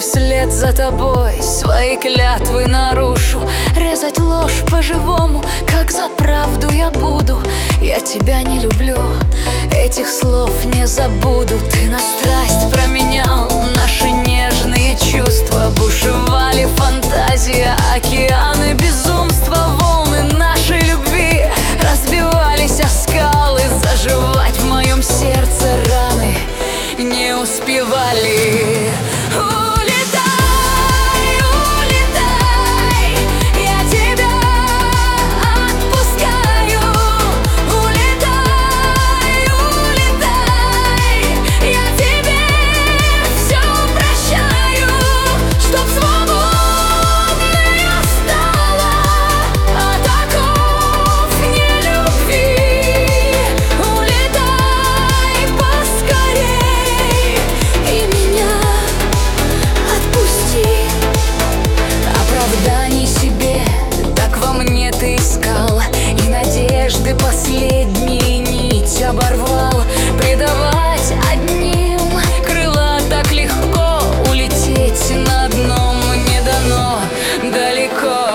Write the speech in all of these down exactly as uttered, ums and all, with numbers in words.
вслед за тобой, свои клятвы нарушу. Резать ложь по-живому, как за правду я буду. Я тебя не люблю, этих слов не забуду. Ты на страсть променял наши нежные чувства. Бушевали фантазия, океаны безумства. Волны нашей любви разбивались о скалы. Заживать в моем сердце раны не успевали. Последние нить оборвал. Предавать одним крыла так легко. Улететь на одном не дано далеко.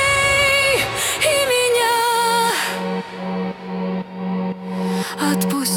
Отпусти.